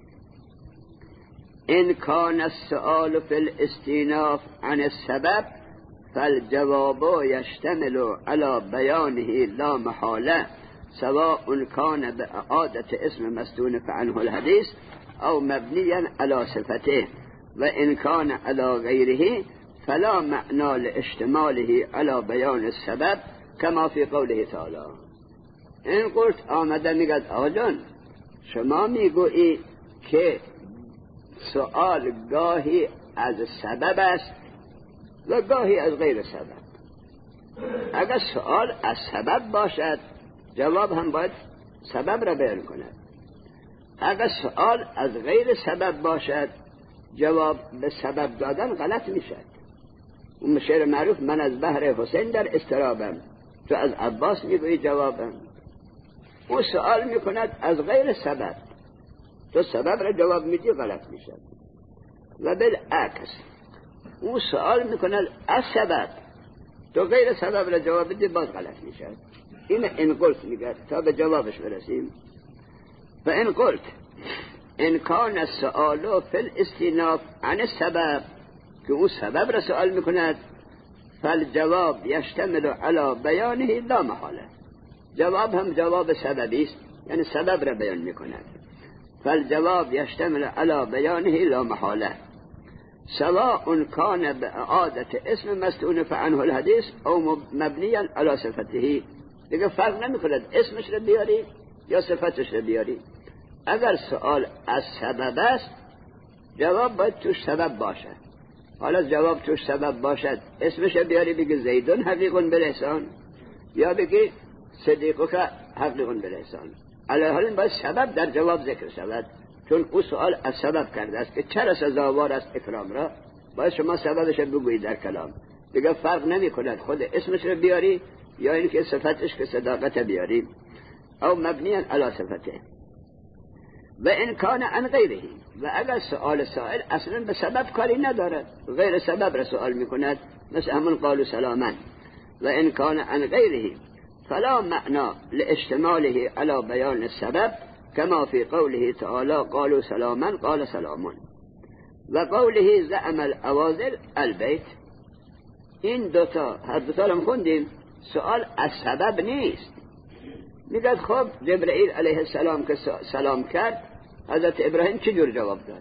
إن كان السؤال في الاستئناف عن السبب فالجواب يشتمل على بيانه لا محالة، سواء كان بإعادة اسم مستونف عنه الحديث أو مبنيا على صفته، وإن كان على غيره فلا معنى لاشتماله على بيان السبب كما في قوله تعالى. این قلت آمده میگد آقا جان شما میگویی که سؤال گاهی از سبب است و گاهی از غیر سبب. اگر سؤال از سبب باشد جواب هم باید سبب را بیان کند. اگر سؤال از غیر سبب باشد جواب به سبب دادن غلط میشد. اون شعر معروف من از بحر حسین در اضطرابم، تو از عباس میگویی جوابم. او سؤال میکند از غیر سبب، تو سبب را جواب میدی غلط میشد. و بالعکس او سؤال میکند از سبب، تو غیر سبب را جواب میدی باز غلط میشد. این قلت میگه تا به جوابش برسیم. و این قلت ان کان السؤال فی الاستئناف عن السبب، که او سبب را سؤال میکند، فالجواب یشتمل علی بیانه لا محاله، جواب هم جواب سببی است، یعنی سبب را بیان میکند. فالجواب یشتمل علی بیانه لا محاله سواء کان بإعادة اسم مستونف عنه الحدیث او مبنیا علی صفته. دیگه فرق نمیکند اسمش را بیاری یا صفتش را بیاری. اگر سؤال از سبب است جواب باید توش سبب باشد. حالا جواب توش سبب باشد اسمش را بیاری بگی زیدون حقیق بالاحسان یا بگی صدیقک حقیق بالاحسان. علی حال باید سبب در جواب ذکر شود، چون او سؤال از سبب کرده است که چرا سزاوار است اکرام را، باید شما سببش را بگویید در کلام. دیگه فرق نمی کند خود اسمش را بیاری یا اینکه صفتش که صداقت بیاری. او مبنی علی صفته. و ان کان عن غیره، و اگر سؤال سائل اصلا به سبب کاری ندارد، غیر سبب را سؤال میکند، مثل همون قالوا سلاما. و ان کان عن غیره فلا معنى لاشتماله على بیان السبب كما في قوله تعالى قالوا سلاما قال سلام. و قوله زعم الاوازل البيت. این دوتا هر دوتا هم خوندیم. سؤال از سبب نیست. میگه خب جبرئیل علیه السلام که سلام کرد حضرت ابراهیم چجور جواب داد؟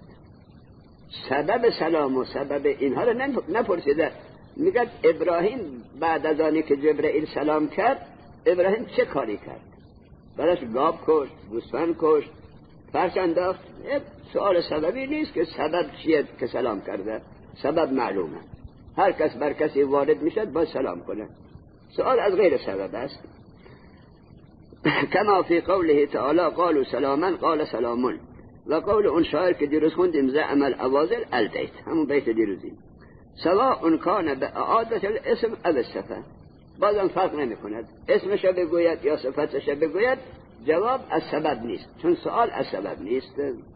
سبب سلام و سبب اینها رو نپرسیده. میگه ابراهیم بعد از آنی که جبرئیل سلام کرد ابراهیم چه کاری کرد؟ براش گاو کشت، گوسفند کشت، فرش انداخت. سؤال سببی نیست که سبب چیه که سلام کرده. سبب معلومه، هر کس بر کسی وارد میشد باید سلام کنه. سؤال از غیر سبب است. كما في قوله تعالى قالوا سلاما قال سلام. و قول اون شاعر که دیروز خوندیم زعم الاوازل البيت، همون بیت دیروزی. سواء كان بإعادة الاسم او الصفه، بازم فرق نمی کند اسمش بگوید یا صفتش بگوید، جواب از سبب نیست، چون سؤال از سبب نیست.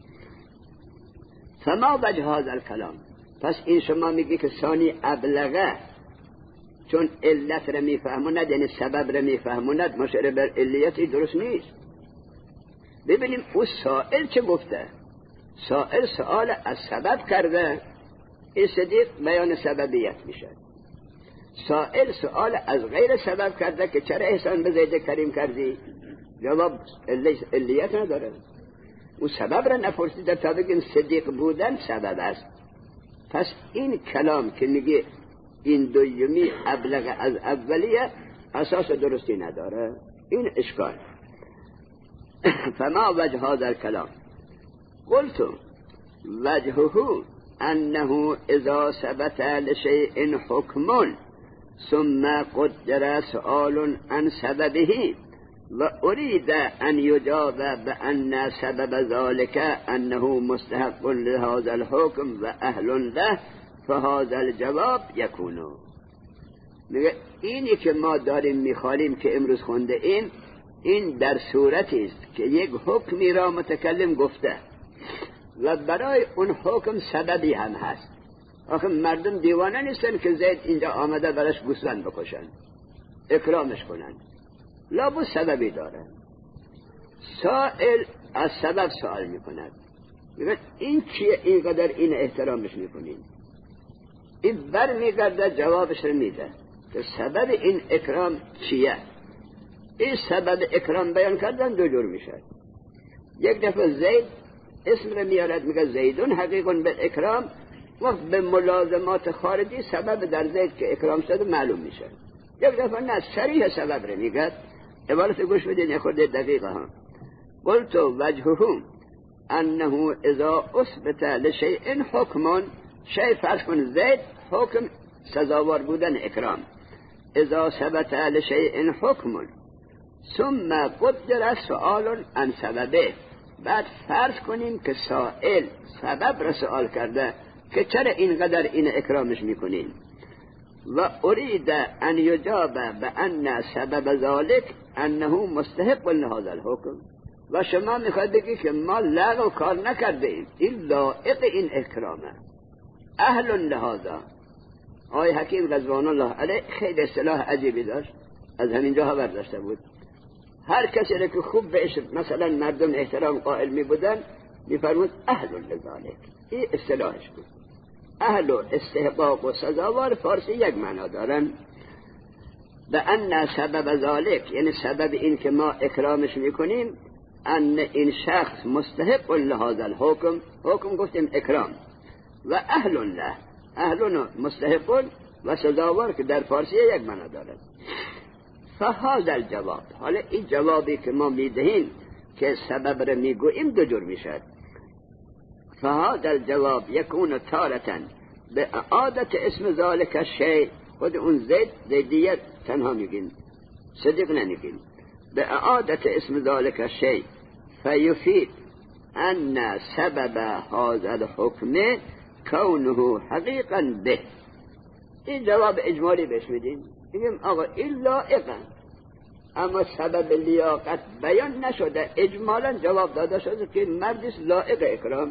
فما وجه هذا الكلام، پس این شما میگی که ثانی ابلغه، چون علت را میفهموند یعنی سبب را میفهموند، مشعر بر علیتی درست نیست. ببینیم او سائل چه گفته. سائل سؤال از سبب کرده، این صدیق بیان سببیت میشه. سائل سؤال از غیر سبب کرده که چرا احسان به زید کریم کردی، جواب علیت نداره. او سبب را نپرسیده تا بگیم صدیق بودن سبب است. پس این کلام که میگه این دومی ابلغ از اولیه اساس درستی نداره، این اشکال. فما وجه هذا الكلام؟ قلت وجهه انه اذا ثبت لشيء حكم ثم قدر سؤال عن سببه و اريد ان يجاب بان سبب ذلك انه مستحق لهذا الحكم و اهل له فهذا الجواب يكون. میگه اینی که ما داریم میخوانیم که امروز خونده این در صورتی است که یک حکمی را متکلم گفته و برای اون حکم سببی هم هست. آخه مردم دیوانه نیستن که زید اینجا آمده براش گوسفند بکشن اکرامش کنن، لابد سببی داره. سائل از سبب سوال میکند، میگه این چیه اینقدر این احترامش میکنین؟ این بر میگرده جوابش رو میده که سبب این اکرام چیه. این سبب اکرام بیان کردن دو جور میشه. یک دفعه زید اسم رو میارد میگه زیدون حقیقون به اکرام، وقت به ملازمات خارجی سبب در زید که اکرام شده معلوم میشه. یک دفعه نه، صریح سبب رو میگه. عبارت گوش بدین یه خورده دقیقه ها. قلت وجهه انه اذا اثبت لشیء حکم، شیء فرض کن زید حکم سزاوار بودن اکرام، اذا ثبت لشیء حکم ثم قدر سؤال عن سببه، بعد فرض کنیم که سائل سبب را سؤال کرده که چرا اینقدر این اکرامش میکنین و اريد ان يجاب بان سبب ذلك انه مستحق لهذا الحكم، و شما میخواید بگی که ما لغو کار نکرده ایم، این لایق این اکرامه، اهل لهذا. آقای حکیم رضوان الله علیه خیلی اصطلاح عجیبی داشت، از همینجا برداشته بود. هر کسی را که خوب بهش مثلا مردم احترام قائل می بودن میفرمود اهل لذالک، این اصطلاحش بود. اهل و استحقاق و سزاوار فارسی یک معنا دارن. به ان سبب ذالک یعنی سبب این که ما اکرامش میکنیم ان این شخص مستحق لهذا الحکم، حکم گفتیم اکرام، و اهل له، اهل مستحق و سزاوار که در فارسی یک معنا دارن. فهذا الجواب، حالا این جوابی که ما میدهیم که سبب را میگوییم دو جور میشه. فهذا الجواب يكون تارة بإعادة اسم ذلك الشيء، خود اون زیدیت تنها میگین، صدق نمیگین، بإعادة اسم ذلك الشيء فيفيد أن سبب هذا الحكم كونه حقيقا به. این جواب اجمالی بهش میدیم، میگیم آقا این لائقه، اما سبب لیاقت بیان نشده، اجمالا جواب داده شده که مردیست لائق اکرام.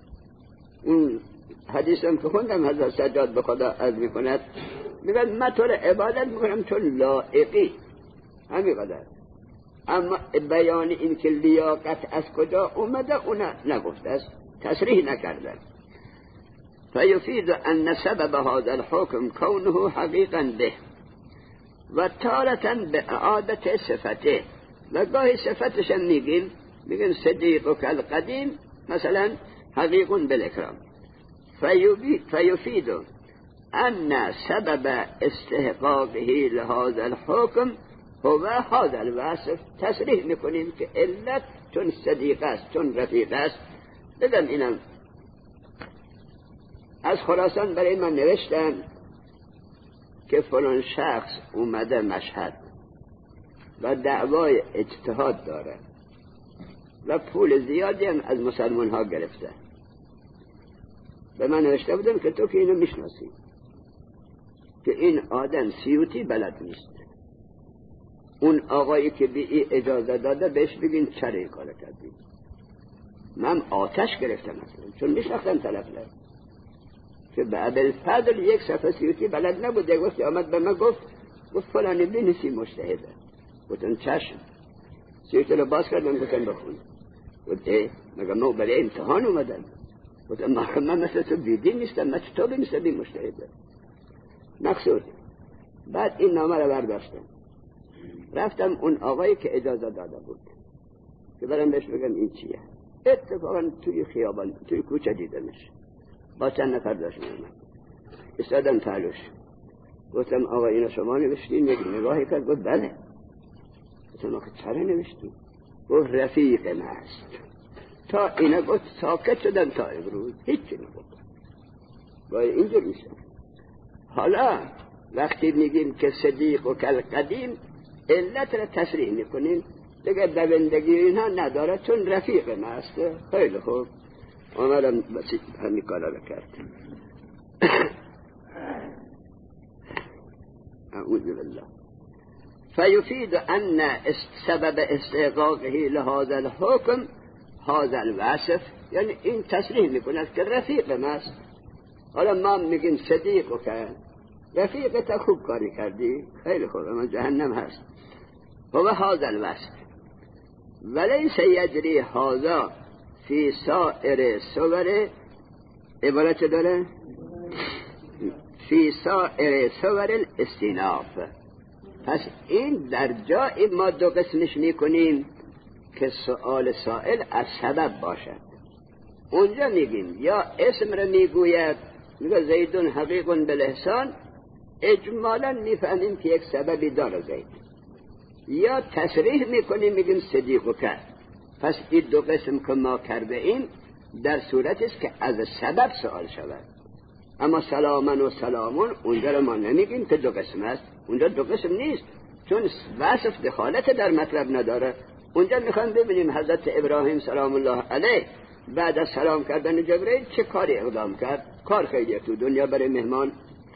اون حدیثم که خوندم حضرت سجاد به خدا عرض میکند، میگن من تو را عبادت میکنم تو لائقی، همین قدر. اما بیان این که لیاقت از کجا اومده اون نگفته است، تصریح نکرده. فیفید ان سبب هذا الحکم کونه حقیقا به و تارتا به اعادت صفته، و گاهی صفتش هم میگن صدیق کالقدیم مثلا حقیق بالاکرام. فیفید ان سبب استحقاقه لهذا الحکم هو هذا الوصف، تصریح میکنیم که علت چون صدیق است، چون رفیق است. بگم اینم از خراسان برای من نوشتن که فلان شخص اومده مشهد و دعوای اجتهاد داره و پول زیادی هم از مسلمان ها گرفته. به من نوشته بودن که تو که اینو میشناسی که این آدم سیوطی بلد نیست، اون آقایی که به این اجازه داده بهش بگین چرا این کار کردی. من آتش گرفتم مثلا، چون میشناختم طرفله که به ابوالفضل یک صفحه سیوطی بلد نبود. یک وقتی آمد به من گفت فلانی بنویسی مجتهده. گفتم چشم. سیوطی رو باز کردم گفتم بخون. گفت مگه ما برای امتحان اومدم؟ گفتم من مثل تو بیدین نیستم، من چطور بنویسم این مجتهده؟ مقصود. بعد این نامه رو برداشتم، رفتم اون آقایی که اجازه داده بود که برم بهش بگم این چیه. اتفاقا توی خیابان توی کوچه دیدمش با چند نفر داشت می‌آمد. استادم تعالوش. گفتم آقا اینو شما نوشتین؟ یک نگاهی کرد گفت بله. گفتم آقا چرا نوشتین؟ گفت رفیق من است. تا اینا گفت ساکت شدن تا امروز هیچی نگفت. باید اینجور میشه. حالا وقتی میگیم که صدیق و کل قدیم علت را تصریح میکنیم، دیگه دوندگی اینها نداره چون رفیق ماست. خیلی خوب، آمدم همین کارا رو کرد. اعوذ بالله. فیفید ان سبب استحقاقه لهذا الحکم هذا الوصف، یعنی این تصریح میکند که رفیق ماست. حالا ما میگیم صدیق و که رفیق تا خوب کاری کردی، خیلی خوب، اما جهنم هست. هو هذا الوصف ولیس یجری هذا فی سائر صور، عبارت داره فی سائر صور الاستیناف. پس این در جای ما دو قسمش میکنیم که سؤال سائل از سبب باشد. اونجا میگیم یا اسم را میگوید، میگه زیدون حقیق بالاحسان، اجمالا میفهمیم که یک سببی داره زید، یا تصریح میکنیم میگیم صدیق و کرد. پس این دو قسم که ما کرده ایم در صورت است که از سبب سؤال شود. اما سلامن و سلامون اونجا رو ما نمیگیم که دو قسم است، اونجا دو قسم نیست، چون وصف دخالت در مطلب نداره. اونجا میخوام ببینیم حضرت ابراهیم سلام الله علیه بعد از سلام کردن جبرئیل چه کاری اقدام کرد. کار خیلی تو دنیا برای مهمان.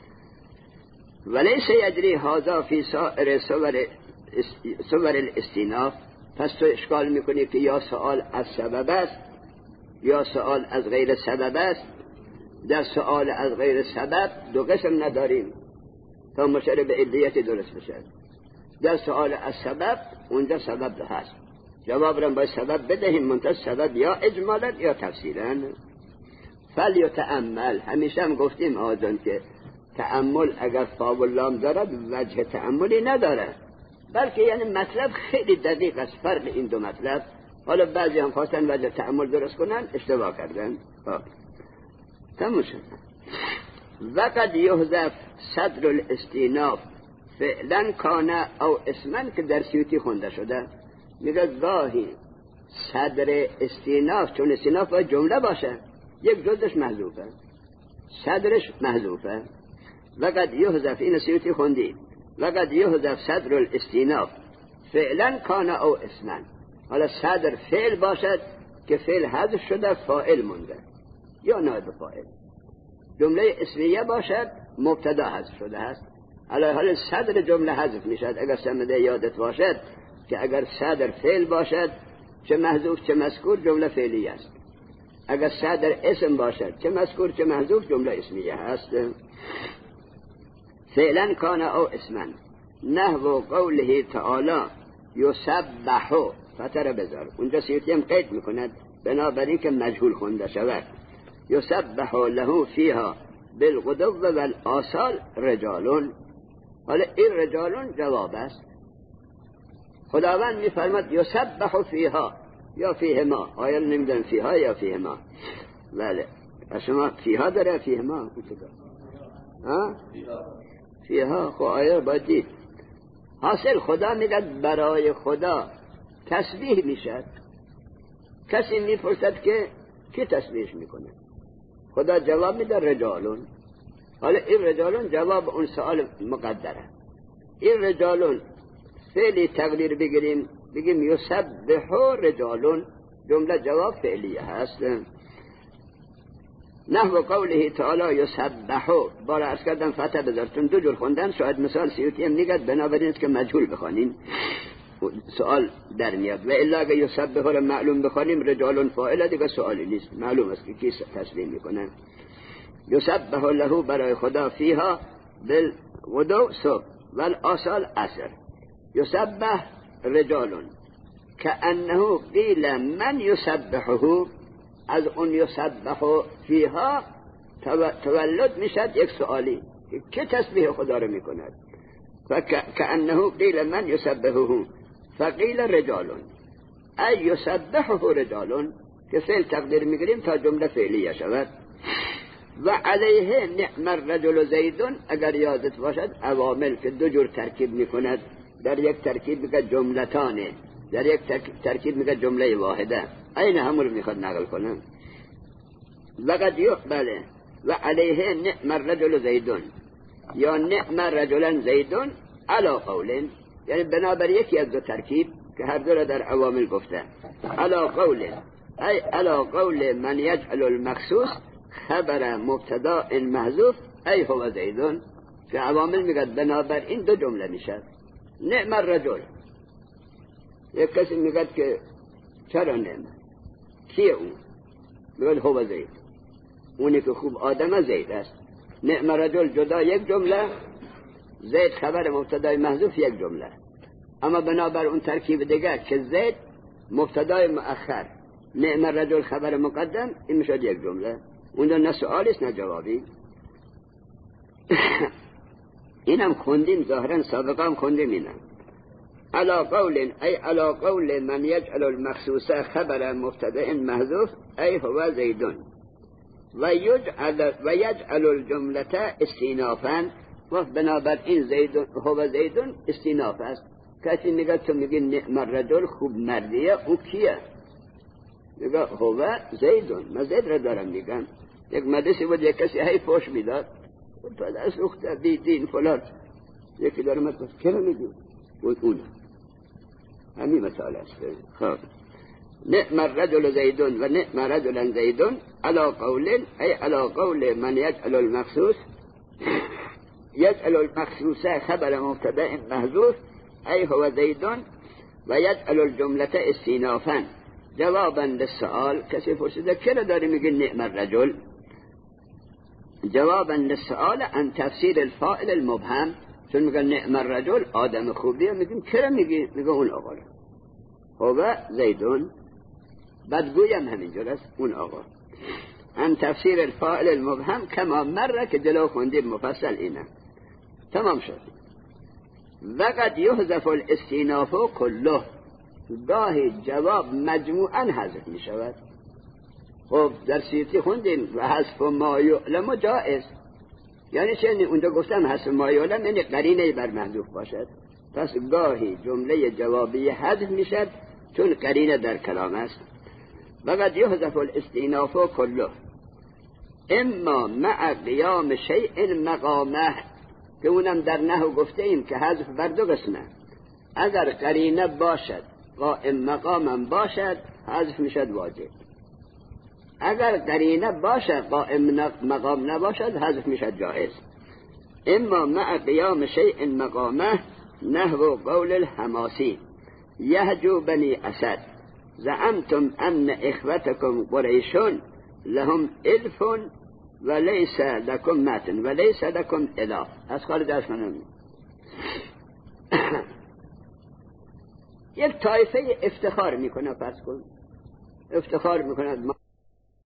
ولیس یجری هذا فی سائر صور الاستیناف. پس تو اشکال میکنی که یا سؤال از سبب است یا سؤال از غیر سبب است. در سؤال از غیر سبب دو قسم نداریم تا مشابه به علیت درست بشه. در سؤال از سبب اونجا سبب هست، جواب را باید سبب بدهیم، منتها سبب یا اجمالا یا تفصیلا. فلیتأمل، همیشه هم گفتیم آجان که تأمل اگر فا و لام دارد وجه تأملی نداره، بلکه یعنی مطلب خیلی دقیق است. فرق این دو مطلب، حالا بعضی هم خواستن وجه تأمل درست کنن، اشتباه کردن. تموم شد. وقد یحذف صدر الاستیناف فعلا کان او اسمن، که در سیوطی خونده شده. میگه گاهی صدر استیناف، چون استیناف باید جمله باشه، یک جزش محذوفه، صدرش محذوفه. وقد یحذف، این سیوطی خوندی، وقد یحذف صدر الاستیناف فعلا کان او اسمن. حالا صدر فعل باشد که فعل حذف شده، فاعل مونده یا نائب فاعل. جمله اسمیه باشد، مبتدا حذف شده است. حالا صدر جمله حذف میشد. اگر سمده یادت باشد که اگر صدر فعل باشد، چه محذوف چه مذکور جمله فعلی است. اگر صدر اسم باشد، چه مذکور چه محذوف جمله اسمیه است. فعلا کان او اسمن نحو قوله تعالی یسبح، فتر بذار اونجا سیوطی هم قید میکند بنابراین که مجهول خونده شود. یسبح له فیها بالغدو والآصال رجالون. حالا این رجالون جواب است. خداوند میفرماد یسبح فیها یا فیهما، آیا نمیدن فیها یا فیهما؟ بله، شما فیها داره فیهما؟ فیها. خب آیا باید دید. حاصل خدا میگد برای خدا تسبیح میشد. کسی میپرسد که کی تسبیح میکنه؟ خدا جواب میده رجالون. حالا این رجالون جواب اون سوال مقدره. این رجالون فعلی تقدیر بگیریم، بگیم یسبحو رجالون، جمله جواب فعلیه هست. نحو قوله تعالی یسبحو، بالا از کردن فتح بذارتون دو جور خوندن، شاید مثال سیوطی هم میگد بنابراین که مجهول بخوانیم سوال در میاد، و الا اگه یسبحو رو معلوم بخوانیم رجالون فاعل دیگه سوالی نیست، معلوم است که کی تسبیح میکنه. یسبح له برای خدا فیها بالغدو صبح والآصال عصر. یسبح رجالون کأنه قیل من یسبحه، از اون یسبح فیها تولد میشد یک سوالی که تسبیح خدا رو میکند. فکأنه قیل من یسبحه فقیل رجالون ای یسبحه رجالون، که فعل تقدیر میگیریم تا جمله فعلیه شود. و علیه نعم الرجل زیدون، اگر یادت باشد عوامل که دو جور ترکیب میکند، در یک ترکیب میگه جملتانه، در یک ترکیب میگه جمله واحده، این همون رو میخواد نقل کنم. وقد بله و علیه نعم الرجل زیدون یا نعم رجلا زیدون علا قولن، یعنی بنابر یکی از دو ترکیب که هر دو را در عوامل گفته. علا قولن ای علا قول من یجعل المخصوص خبر مبتدا محذوف ای هو زیدون، که عوامل میگه بنابر این دو جمله میشه. نعم الرجل، یک کسی میگه که چرا نعم، کیه اون؟ میگه هو زید، اونی که خوب آدم زید است. نعم الرجل جدا یک جمله، زید خبر مبتدای محذوف یک جمله. اما بنابر اون ترکیب دیگر که زید مبتدای مؤخر، نعم الرجل خبر مقدم، این میشد یک جمله. اونجا نه سؤالی است نه جوابی. اینم خوندیم ظاهرا، سابقا هم خوندیم. اینم علا قول ای علا قول من یجعل المخصوص خبر مبتدا محذوف ای هو زیدون و یجعل الجمله استینافا، و بنابر این زیدون هو زیدون استیناف است. کسی میگه تو میگی نعم الرجل خوب مردیه، او کیه؟ میگه هو زیدون، من زید را دارم میگم. یک مدرسه بود، یک کسی هی فوش میداد، پدر سوخته بی دین فلان، یکی داره مثلا که میگه اون همین مثال است. خب نعم الرجل زیدون و نعم رجلا زیدون علا قول ای علا قول من یجعل المخصوص خبر مبتدا محذوف ای هو زیدون و یجعل الجمله استینافا جوابا للسؤال. کسی پرسیده چرا داری میگی نعم الرجل؟ جوابا للسؤال عن تفسیر الفاعل المبهم، چون میگن نعم الرجل آدم خوبیه، میگیم چرا میگی؟ میگه اون آقا هو زیدون، بعد گویم همینجور است اون آقا. عن تفسیر الفاعل المبهم کما مره، که جلو خوندیم مفصل. اینه تمام شد. وقد یحذف الاستیناف کله، گاهی جواب مجموعا حذف می شود. خب در سیوطی خوندیم و حذف ما یعلم جائز، یعنی چه؟ اونجا گفتم حذف ما یعلم یعنی قرینه بر محذوف باشد. پس گاهی جمله جوابی حذف می شد چون قرینه در کلام است. وقد یحذف الاستیناف کله اما مع قیام شیء مقامه، که اونم در نحو گفته ایم که حذف بر دو قسمه. اگر قرینه باشد قائم مقامم باشد حذف میشد واجب، اگر قرینه باشد قائم مقام نباشد حذف میشد جائز. اما مع قیام شیء مقامه نحو قول الحماسی یهجو بنی اسد زعمتم ان اخوتكم قریشون لهم الف ولیس لکم متن ولیس لکم اله. از خالد درس کنم. یک طایفه افتخار میکنه، فرض کن افتخار میکنه